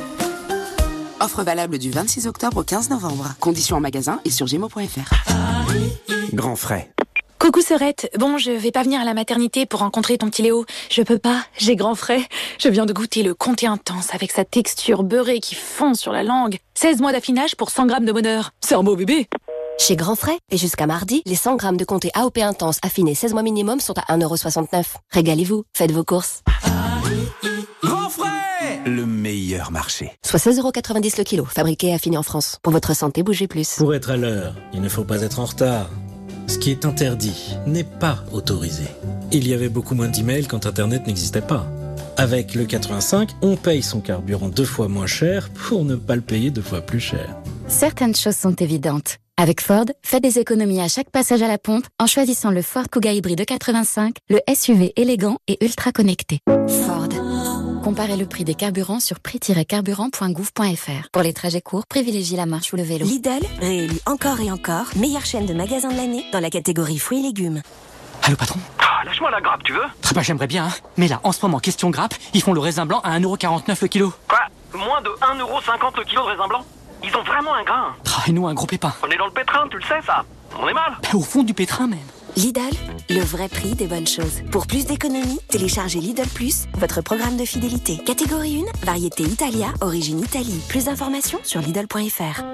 Offre valable du vingt-six octobre au quinze novembre. Conditions en magasin et sur gémeaux point F R. Grand frais. Coucou Serette, bon je vais pas venir à la maternité pour rencontrer ton petit Léo. Je peux pas, j'ai grand frais. Je viens de goûter le Comté Intense avec sa texture beurrée qui fond sur la langue. seize mois d'affinage pour cent grammes de bonheur. C'est un beau bébé. Chez Grand Frais, et jusqu'à mardi, les cent grammes de comté A O P intense affinés seize mois minimum sont à un euro soixante-neuf. Régalez-vous, faites vos courses. Grand Frais, le meilleur marché. Soit seize euros quatre-vingt-dix le kilo, fabriqué et affiné en France. Pour votre santé, bougez plus. Pour être à l'heure, il ne faut pas être en retard. Ce qui est interdit n'est pas autorisé. Il y avait beaucoup moins d'emails quand Internet n'existait pas. Avec le quatre-vingt-cinq, on paye son carburant deux fois moins cher pour ne pas le payer deux fois plus cher. Certaines choses sont évidentes. Avec Ford, faites des économies à chaque passage à la pompe en choisissant le Ford Kuga hybride quatre-vingt-cinq, le S U V élégant et ultra connecté. Ford. Comparez le prix des carburants sur prix tiret carburant point gouv point f r. Pour les trajets courts, privilégiez la marche ou le vélo. Lidl, réélu encore et encore, meilleure chaîne de magasins de l'année dans la catégorie fruits et légumes. Allô patron? Ah, lâche-moi la grappe, tu veux? Très bah j'aimerais bien, hein. Mais là, en ce moment, question grappe, ils font le raisin blanc à un euro quarante-neuf le kilo. Quoi? Moins de un euro cinquante le kilo de raisin blanc? Ils ont vraiment un grain. Ah, et nous, un gros pépin. On est dans le pétrin, tu le sais ça? On est mal. Bah, au fond du pétrin même. Lidl, le vrai prix des bonnes choses. Pour plus d'économies, téléchargez Lidl Plus, votre programme de fidélité. Catégorie un, variété Italia, origine Italie. Plus d'informations sur Lidl point f r.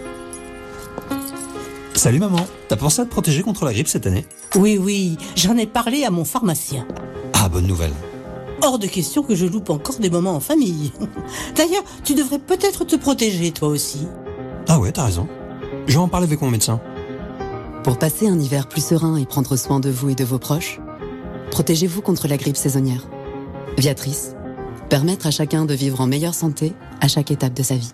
Salut maman, t'as pensé à te protéger contre la grippe cette année? Oui, oui, j'en ai parlé à mon pharmacien. Ah, bonne nouvelle. Hors de question que je loupe encore des moments en famille. D'ailleurs, tu devrais peut-être te protéger toi aussi. Ah ouais, t'as raison. Je vais en parler avec mon médecin. Pour passer un hiver plus serein et prendre soin de vous et de vos proches, protégez-vous contre la grippe saisonnière. Viatris, permettre à chacun de vivre en meilleure santé à chaque étape de sa vie.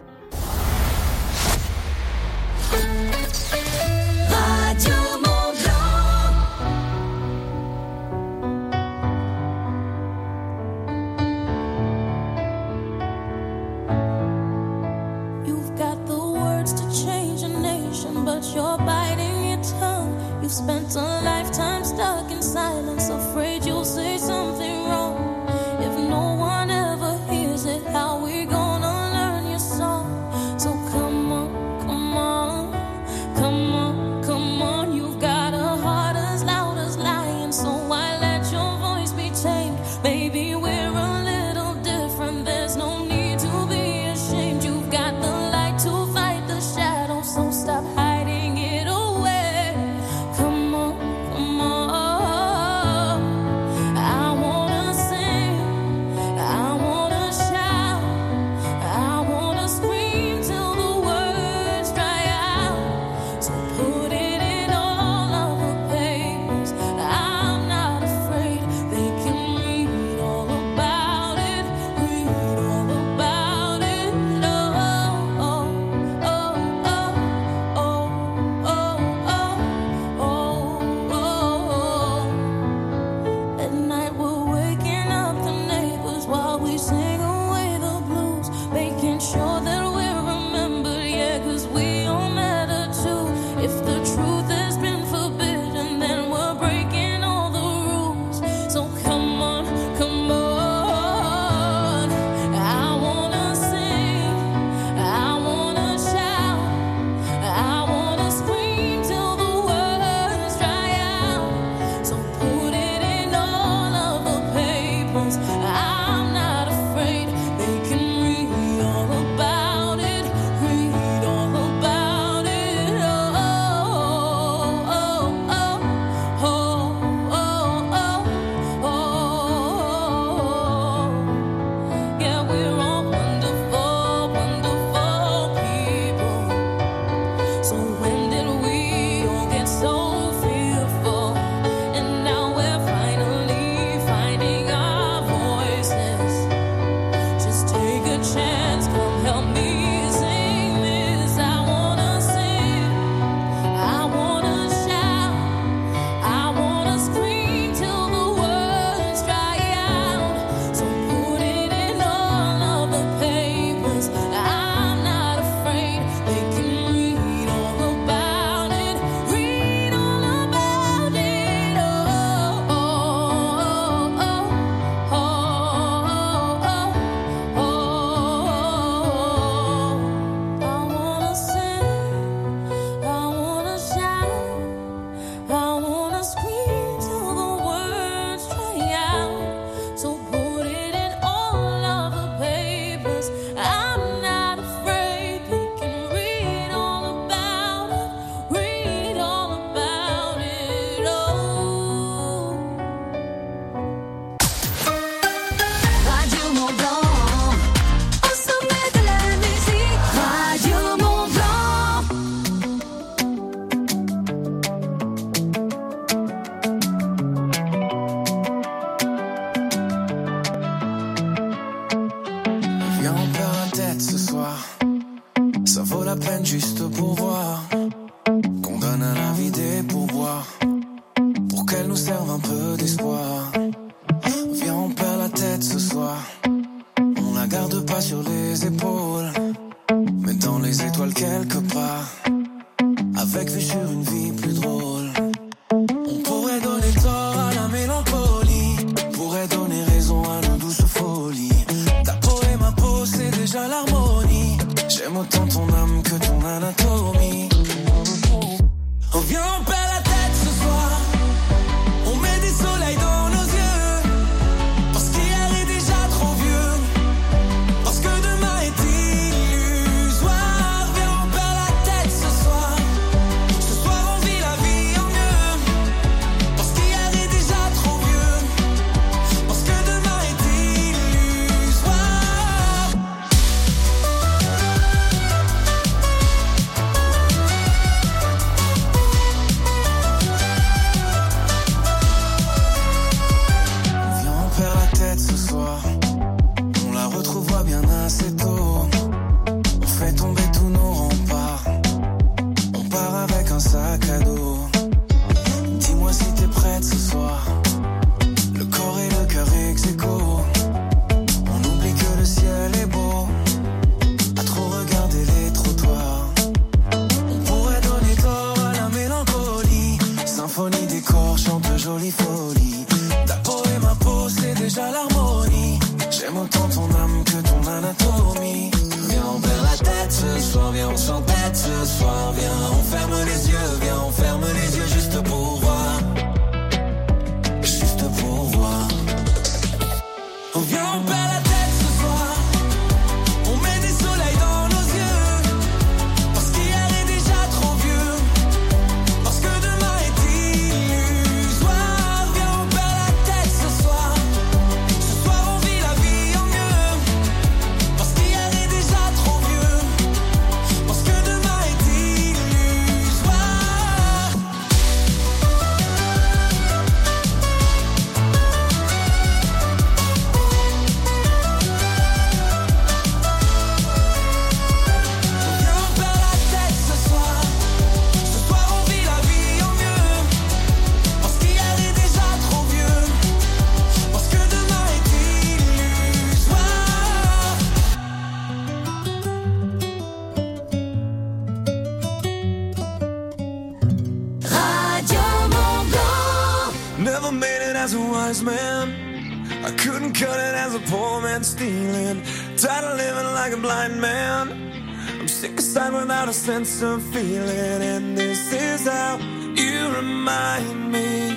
Spent a lifetime stuck in silence, afraid you'll say something wrong. If no one ever hears it, how we gonna learn your song? So come on, come on, come on, come on. You've got a heart as loud as lion, so why let your voice be tamed? Maybe we're a little different, there's no need to be ashamed. You've got the light to fight the shadow, so stop hiding it away. Come on, come on, I want Viens, on perd la tête ce soir. Ça vaut la peine juste pour voir qu'on donne à la vie des pourboires pour qu'elle nous serve un peu d'espoir. Viens, on perd la tête ce soir. On la garde pas sur les épaules, mais dans les étoiles quelque part, avec vue sur une vie plus drôle. On pourrait donner tort à la mélancolie, pourrait donner raison à nos douces folies. Ta peau et ma peau, c'est déjà l'harmonie. J'aime autant ton âme que ton anatomie. Oh, viens, on perd la tête ce soir. On met des soleils dans nos yeux, parce qu'hier est déjà trop vieux, parce que demain est illusoire. Viens, on perd la tête ce soir. Ce soir on vit la vie en mieux, parce qu'hier est déjà trop vieux, parce que demain est illusoire. Viens, on perd la tête ce soir. On la retrouvera bien assez tôt. On fait tomber tous nos remparts. On part avec un sac à dos. Dis-moi si t'es prête ce soir. Le corps et le cœur ex aequo. On oublie que le ciel est beau, à trop regarder les trottoirs. On pourrait donner tort à la mélancolie. Symphonie des corps chante jolie folie. Ta peau et ma peau, c'est déjà l'harmonie. J'aime autant ton âme que ton anatomie. Viens, on perd la tête ce soir. Viens, on s'entête ce soir. Viens, on ferme les yeux. Viens, on ferme les yeux juste pour voir. Juste pour voir. Oh, viens, on perd la tête ce soir. On met des soleils dans nos yeux, parce qu'hier est déjà trop vieux, parce que demain est illusoire. Viens, on perd la tête ce soir. Ce soir on vit la vie en mieux, parce qu'hier est déjà trop vieux, parce que demain est illusoire. Viens, on perd la tête ce soir. Ce soir on vit la vie en mieux, parce qu'hier est déjà trop vieux, parce que demain est illusoire. Radio Mont-Blanc. Never made it as a wise man. I couldn't cut it as a poor man stealing. Tired of living like a blind man. I'm sick aside without a sense of feeling. And this is how you remind me.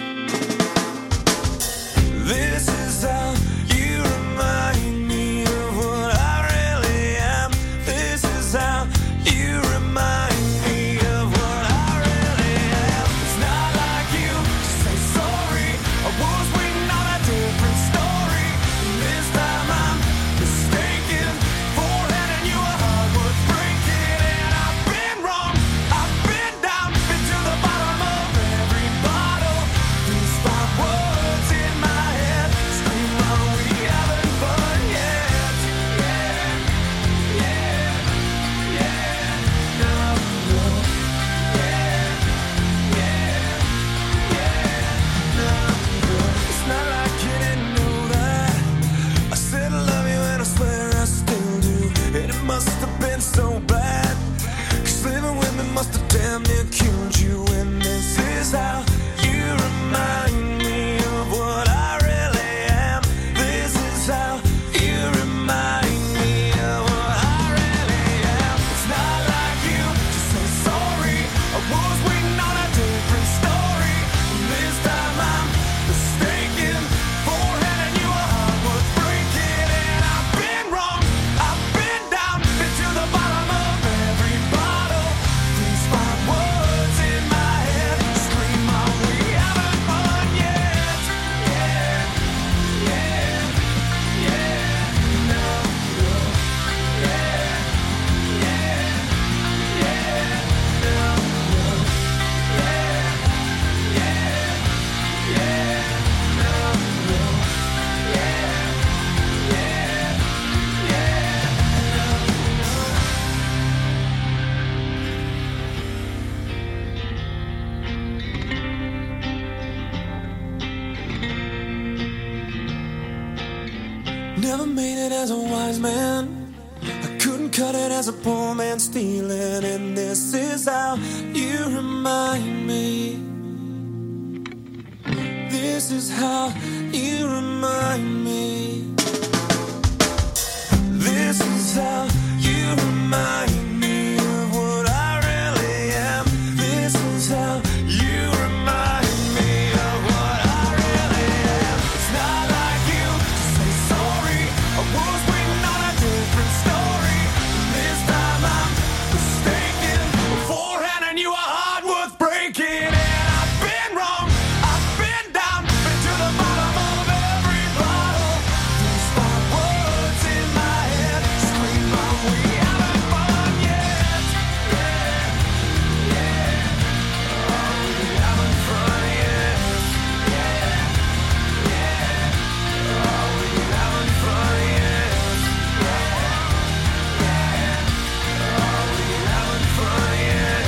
This is how you remind me of what I really am. This is how you remind me of what I really am. It's not like you to say sorry. I was waiting on a different story. And this time I'm mistaken for handing you a heart worth breaking. And I've been wrong, I've been down, been to the bottom of every bottle. made it as a wise man. I couldn't cut it as a poor man stealing. And this is how you remind me. This is how you remind me. This is how you remind me of what I really am. This is how you remind me of what I really am. It's not like you to say sorry. I was waiting on a different story. And this time I'm mistaken. Beforehand I knew a heart worth breaking. And I've been wrong, I've been down, been to the bottom of every bottle. Despite words in my head, scream out, we haven't fun yet. Yeah, yeah. Oh, we haven't fun yet. Yeah, yeah. Oh, we haven't fun yet. Yeah, yeah. Oh, we haven't fun yet.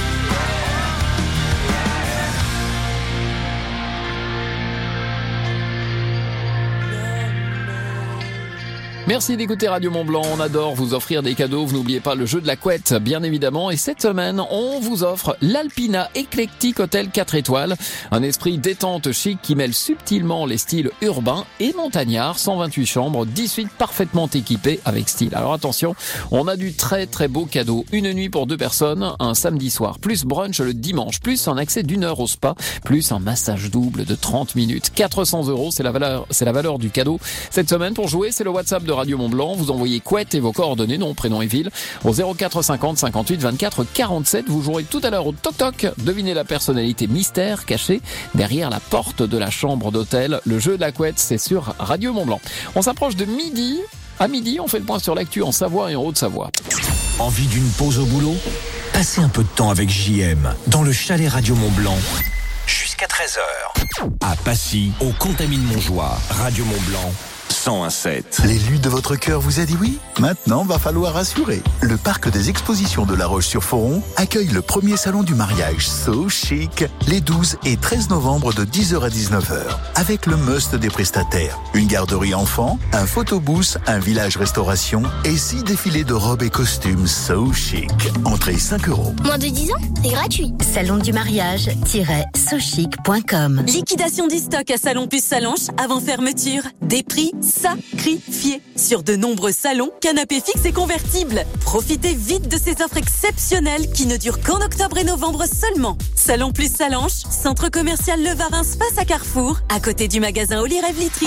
Merci d'écouter Radio Mont-Blanc, on adore vous offrir des cadeaux, vous n'oubliez pas le jeu de la couette bien évidemment, et cette semaine on vous offre l'Alpina Eclectic Hotel quatre étoiles, un esprit détente chic qui mêle subtilement les styles urbains et montagnards, cent vingt-huit chambres, dix suites parfaitement équipées avec style. Alors attention, on a du très très beau cadeau, une nuit pour deux personnes, un samedi soir, plus brunch le dimanche, plus un accès d'une heure au spa, plus un massage double de trente minutes, quatre cents euros, c'est la valeur, c'est la valeur du cadeau. Cette semaine pour jouer, c'est le WhatsApp de Radio Mont-Blanc, vous envoyez couette et vos coordonnées, nom, prénom et ville, au zéro quatre cinquante cinquante-huit vingt-quatre quarante-sept. Vous jouerez tout à l'heure au toc-toc. Devinez la personnalité mystère cachée derrière la porte de la chambre d'hôtel. Le jeu de la couette, c'est sur Radio Mont-Blanc. On s'approche de midi. À midi, on fait le point sur l'actu en Savoie et en Haute-Savoie. Envie d'une pause au boulot ? Passez un peu de temps avec J M dans le chalet Radio Mont-Blanc. Jusqu'à treize heures. À Passy, au Contamine-Montjoie, Radio Mont-Blanc. cent un sept. L'élu de votre cœur vous a dit oui ? Maintenant, va falloir assurer. Le parc des expositions de La Roche-sur-Foron accueille le premier salon du mariage So Chic les douze et treize novembre de dix heures à dix-neuf heures avec le must des prestataires. Une garderie enfant, un photobooth, un village restauration et six défilés de robes et costumes So Chic. Entrée cinq euros. Moins de dix ans, c'est gratuit. Salon du mariage so chic point com. Liquidation du stock à Salon Plus Salanches avant fermeture. Des prix sacrifiés sur de nombreux salons, canapés fixes et convertibles. Profitez vite de ces offres exceptionnelles qui ne durent qu'en octobre et novembre seulement. Salon Plus Salanches, centre commercial Le Varin face à Carrefour, à côté du magasin Oli Rêve Litry.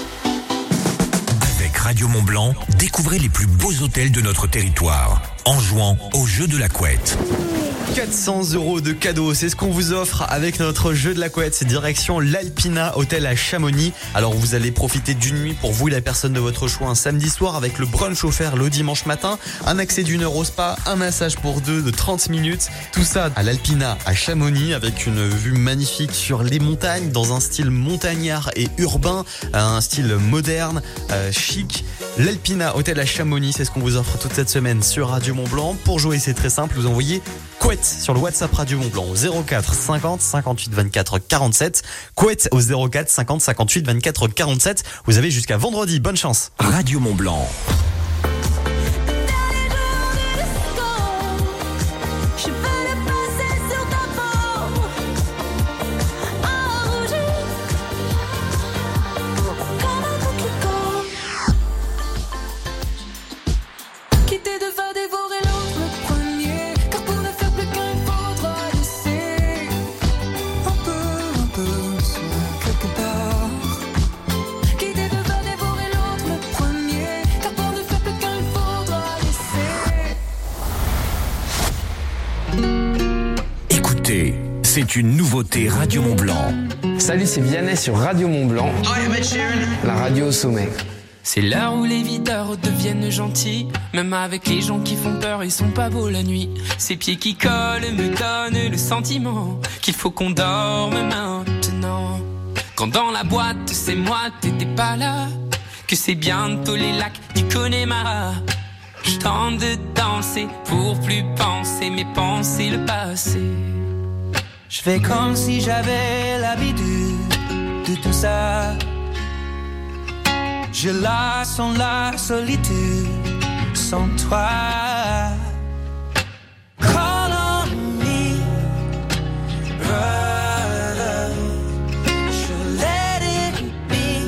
Avec Radio Mont-Blanc, découvrez les plus beaux hôtels de notre territoire en jouant au jeu de la couette. quatre cents euros de cadeaux, c'est ce qu'on vous offre avec notre jeu de la couette. C'est direction l'Alpina Hotel à Chamonix. Alors vous allez profiter d'une nuit pour vous et la personne de votre choix un samedi soir avec le brunch offert le dimanche matin, un accès d'une heure au spa, un massage pour deux de trente minutes. Tout ça à l'Alpina à Chamonix avec une vue magnifique sur les montagnes dans un style montagnard et urbain, un style moderne, euh, chic. L'Alpina Hotel à Chamonix, c'est ce qu'on vous offre toute cette semaine sur Radio Mont-Blanc. Pour jouer, c'est très simple, vous envoyez couette sur le WhatsApp Radio Mont-Blanc au zéro quatre cinquante cinquante-huit vingt-quatre quarante-sept. Couette au zéro quatre cinquante cinquante-huit vingt-quatre quarante-sept. Vous avez jusqu'à vendredi, bonne chance. Radio Mont-Blanc. C'est une nouveauté Radio Mont-Blanc. Salut, c'est Vianney sur Radio Mont-Blanc. La radio au sommet. C'est l'heure où les videurs deviennent gentils. Même avec les gens qui font peur, ils sont pas beaux la nuit. Ces pieds qui collent me donnent le sentiment qu'il faut qu'on dorme maintenant. Quand dans la boîte, c'est moi, t'étais pas là. Que c'est bientôt les lacs du Connemara. Je tente de danser pour plus penser, mais penser le passé. Je fais comme si j'avais l'habitude de tout ça. Je la sens la solitude sans toi. Call on me, brother. Should let it be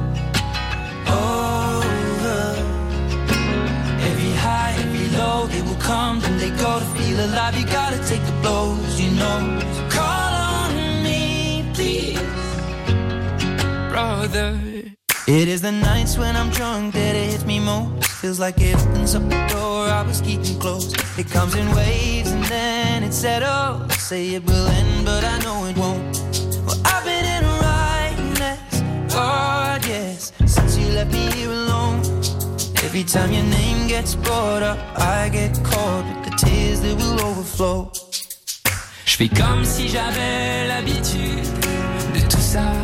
over. Every high, every low, they will come, then they go. To feel alive, you gotta take the blows, you know. So call on me, please, brother. It is the nights when I'm drunk that it hits me most. Feels like it opens up the door I was keeping closed. It comes in waves and then it settles. Say it will end, but I know it won't. Well, I've been in a right mess, God, yes, since you left me here alone. Every time your name gets brought up, I get caught with the tears that will overflow. Je fais comme si j'avais l'habitude de tout ça.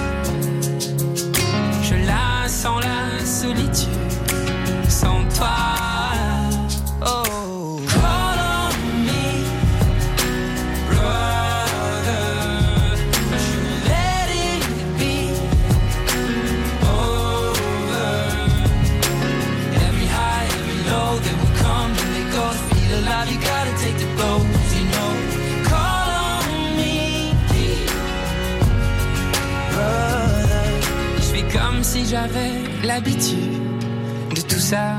Je la sens la solitude sans toi. Oh, call on me, brother. Let it be over. Every high, every low, they will come and they go. To feel alive, you gotta take the blows, you know. Call on me, brother. Je fais comme si j'avais l'habitude de tout ça.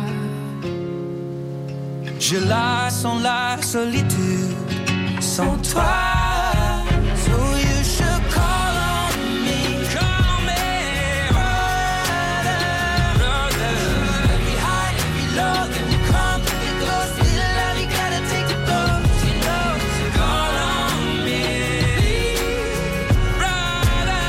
Je la sens la solitude sans toi. So you should call on me, call on me, brother, brother. Every high, every low, then we come, then we go. Still alive, you gotta take the blows, you know. So call on me, brother.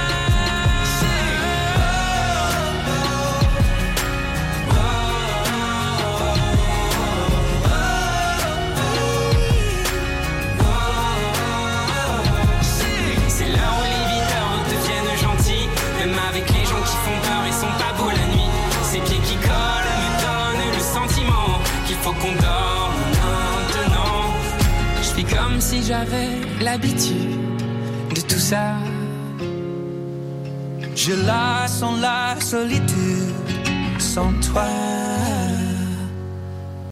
C'est là où les videurs deviennent gentils. Même avec les gens qui font peur, ils sont pas beaux la nuit. Ces pieds qui collent me donnent le sentiment qu'il faut qu'on dorme maintenant. Je fais comme si j'avais l'habitude de tout ça. Je la sens la solitude sans toi.